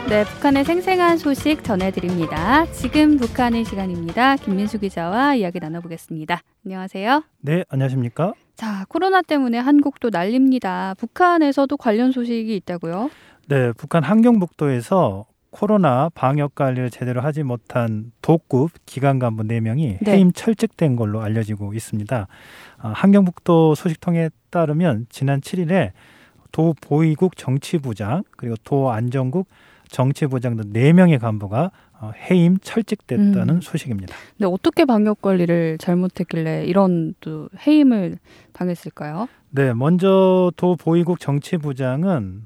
네, 북한의 생생한 소식 전해드립니다. 지금 북한의 시간입니다. 김민수 기자와 이야기 나눠보겠습니다. 안녕하세요. 네, 안녕하십니까? 자, 코로나 때문에 한국도 난립니다. 북한에서도 관련 소식이 있다고요? 네, 북한 함경북도에서 코로나 방역 관리를 제대로 하지 못한 도급 기관 간부 4명이 해임 철직된 걸로 알려지고 있습니다. 함경북도 소식통에 따르면 지난 7일에 도보위국 정치부장 그리고 도안전국 정치부장 등 4명의 간부가 해임 철직됐다는 소식입니다. 근데 어떻게 방역 관리를 잘못했길래 이런 또 해임을 당했을까요? 네, 먼저 도보위국 정치부장은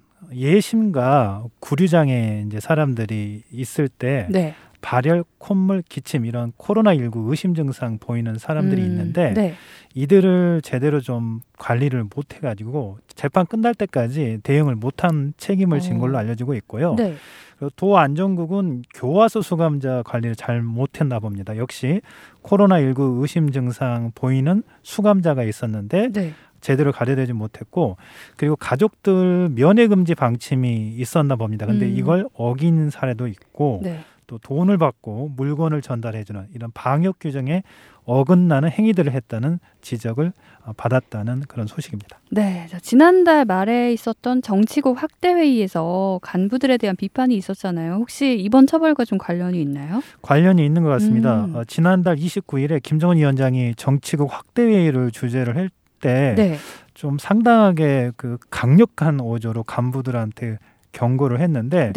예심과 구류장에 이제 사람들이 있을 때 발열, 콧물, 기침 이런 코로나19 의심 증상 보이는 사람들이 있는데 이들을 제대로 좀 관리를 못 해가지고 재판 끝날 때까지 대응을 못한 책임을 진 걸로 알려지고 있고요. 그리고 도안전국은 교화소 수감자 관리를 잘 못했나 봅니다. 역시 코로나19 의심 증상 보이는 수감자가 있었는데 제대로 가려되지 못했고, 그리고 가족들 면회금지 방침이 있었나 봅니다. 근데 이걸 어긴 사례도 있고 또 돈을 받고 물건을 전달해주는 이런 방역 규정에 어긋나는 행위들을 했다는 지적을 받았다는 그런 소식입니다. 네, 자, 지난달 말에 있었던 정치국 확대회의에서 간부들에 대한 비판이 있었잖아요. 혹시 이번 처벌과 좀 관련이 있나요? 관련이 있는 것 같습니다. 지난달 29일에 김정은 위원장이 정치국 확대회의를 주재를 할 때 좀 상당하게 그 강력한 어조로 간부들한테 경고를 했는데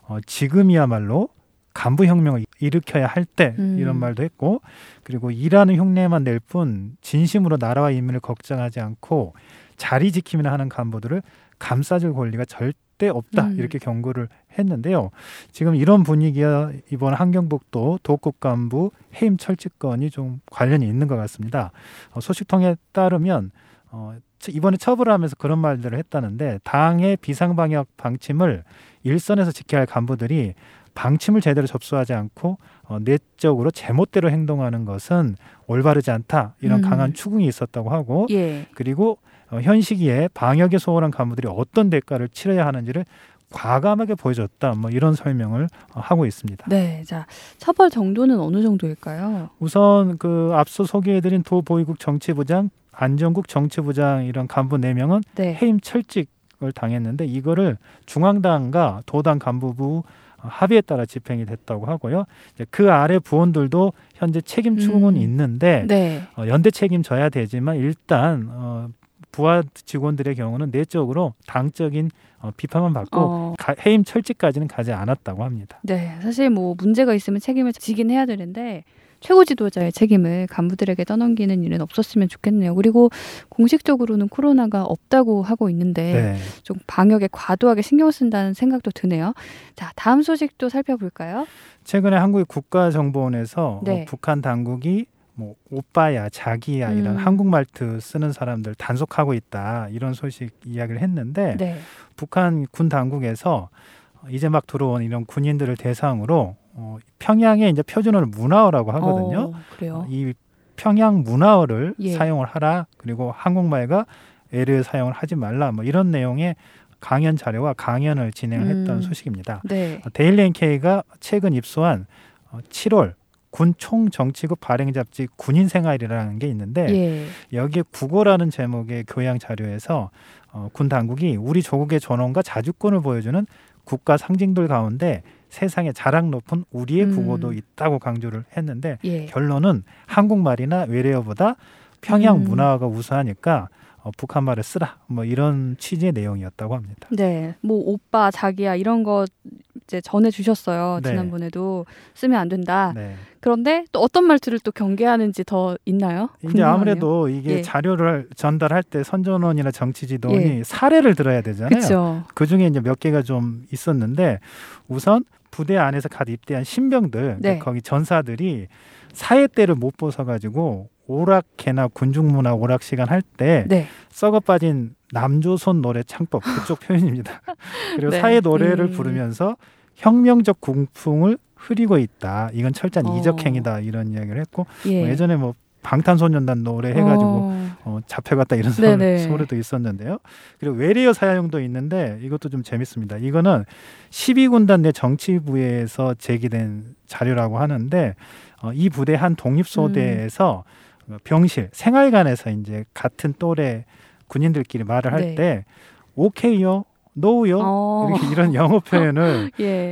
지금이야말로 간부 혁명을 일으켜야 할 때 이런 말도 했고, 그리고 일하는 흉내만 낼 뿐 진심으로 나라와 인민을 걱정하지 않고 자리 지킴이나 하는 간부들을 감싸줄 권리가 절대 없다 이렇게 경고를 했는데요. 지금 이런 분위기와 이번 함경북도 도급 간부 해임 철직건이 좀 관련이 있는 것 같습니다. 소식통에 따르면 이번에 처벌을 하면서 그런 말들을 했다는데, 당의 비상방역 방침을 일선에서 지켜야 할 간부들이 방침을 제대로 접수하지 않고 내적으로 제멋대로 행동하는 것은 올바르지 않다, 이런 강한 추궁이 있었다고 하고 그리고 현 시기에 방역에 소홀한 간부들이 어떤 대가를 치러야 하는지를 과감하게 보여줬다, 뭐 이런 설명을 하고 있습니다. 네, 자, 처벌 정도는 어느 정도일까요? 우선 그 앞서 소개해드린 도보위국 정치부장, 안전국 정치부장 이런 간부 4명은 해임 철직을 당했는데 이거를 중앙당과 도당 간부부 합의에 따라 집행이 됐다고 하고요. 이제 그 아래 부원들도 현재 책임 추궁은 있는데 연대 책임져야 되지만 일단 부하 직원들의 경우는 내적으로 당적인 비판만 받고 해임 철직까지는 가지 않았다고 합니다. 네, 사실 뭐 문제가 있으면 책임을 지긴 해야 되는데 최고 지도자의 책임을 간부들에게 떠넘기는 일은 없었으면 좋겠네요. 그리고 공식적으로는 코로나가 없다고 하고 있는데 좀 방역에 과도하게 신경 쓴다는 생각도 드네요. 자, 다음 소식도 살펴볼까요? 최근에 한국의 국가정보원에서 북한 당국이 뭐 오빠야, 자기야 이런 한국말투 쓰는 사람들 단속하고 있다, 이런 소식 이야기를 했는데 북한 군 당국에서 이제 막 들어온 이런 군인들을 대상으로 평양에 이제 표준어를 문화어라고 하거든요. 그래요? 이 평양 문화어를 사용을 하라, 그리고 한국말과 애를 사용을 하지 말라, 뭐 이런 내용의 강연 자료와 강연을 진행했던 소식입니다. 데일리 NK가 최근 입수한 7월 군 총정치국 발행 잡지 군인 생활이라는 게 있는데 여기에 국어라는 제목의 교양 자료에서 군 당국이 우리 조국의 존엄과 자주권을 보여주는 국가 상징들 가운데 세상에 자랑 높은 우리의 국어도 있다고 강조를 했는데 결론은 한국말이나 외래어보다 평양 문화가 우수하니까 북한말을 쓰라, 뭐 이런 취지의 내용이었다고 합니다. 네, 뭐 오빠, 자기야 이런 거 이제 전해주셨어요. 지난번에도 쓰면 안 된다. 그런데 또 어떤 말투를 또 경계하는지 더 있나요? 이제 궁금하네요. 아무래도 이게 자료를 전달할 때 선전원이나 정치 지도원이 사례를 들어야 되잖아요. 그 중에 이제 몇 개가 좀 있었는데, 우선 부대 안에서 갓 입대한 신병들, 거기 전사들이 사회 때를 못 벗어가지고 오락회나 군중문화 오락 시간 할 때 썩어 빠진 남조선 노래 창법, 그쪽 표현입니다. 그리고 사회 노래를 부르면서 혁명적 군풍을 흐리고 있다, 이건 철저한 이적 행위다, 이런 이야기를 했고 예전에 뭐 방탄소년단 노래 해가지고 잡혀갔다 이런 소리도 있었는데요. 그리고 외래어 사용도 있는데 이것도 좀 재밌습니다. 이거는 12군단 내 정치부에서 제기된 자료라고 하는데 이 부대 한 독립소대에서 병실, 생활관에서 이제 같은 또래 군인들끼리 말을 할 때 오케이요, 노우요 이렇게 이런 영어 표현을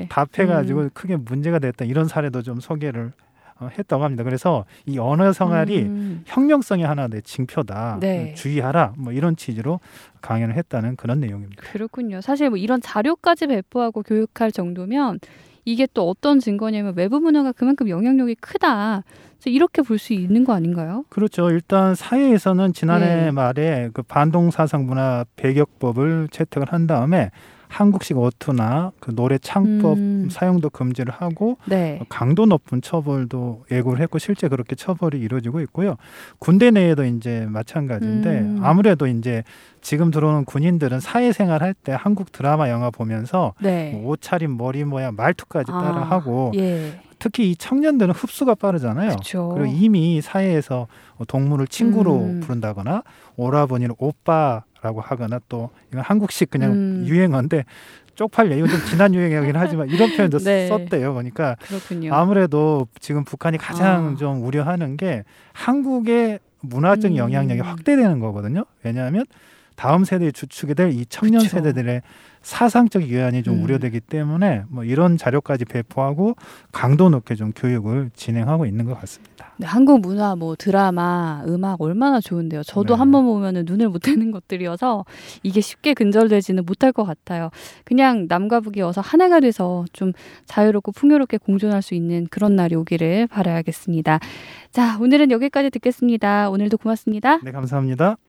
답해가지고 크게 문제가 됐다 이런 사례도 좀 소개를 했다고 합니다. 그래서 이 언어 생활이 혁명성의 하나의 징표다. 주의하라. 뭐 이런 취지로 강연을 했다는 그런 내용입니다. 그렇군요. 사실 뭐 이런 자료까지 배포하고 교육할 정도면 이게 또 어떤 증거냐면 외부 문화가 그만큼 영향력이 크다. 이렇게 볼 수 있는 거 아닌가요? 그렇죠. 일단 사회에서는 지난해 말에 그 반동사상 문화 배격법을 채택을 한 다음에 한국식 어투나 그 노래 창법 사용도 금지를 하고 강도 높은 처벌도 예고를 했고 실제 그렇게 처벌이 이루어지고 있고요. 군대 내에도 이제 마찬가지인데 아무래도 이제 지금 들어오는 군인들은 사회생활 할 때 한국 드라마 영화 보면서 뭐 옷차림, 머리 모양, 말투까지 따라하고 특히 이 청년들은 흡수가 빠르잖아요. 그쵸. 그리고 이미 사회에서 동물을 친구로 부른다거나 오라버니를 오빠라고 하거나 또 이건 한국식 그냥 유행어인데 쪽팔려. 이건 좀 지난 유행이긴 하지만 이런 표현도 썼대요. 그러니까 그렇군요. 아무래도 지금 북한이 가장 좀 우려하는 게 한국의 문화적 영향력이 확대되는 거거든요. 왜냐하면 다음 세대의 주축이 될 이 청년 세대들의 사상적 유한이 좀 우려되기 때문에 뭐 이런 자료까지 배포하고 강도 높게 좀 교육을 진행하고 있는 것 같습니다. 네, 한국 문화, 뭐 드라마, 음악 얼마나 좋은데요. 저도 한번 보면은 눈을 못 떼는 것들이어서 이게 쉽게 근절되지는 못할 것 같아요. 그냥 남과 북이 어서 하나가 돼서 좀 자유롭고 풍요롭게 공존할 수 있는 그런 날이 오기를 바라야겠습니다. 자, 오늘은 여기까지 듣겠습니다. 오늘도 고맙습니다. 네, 감사합니다.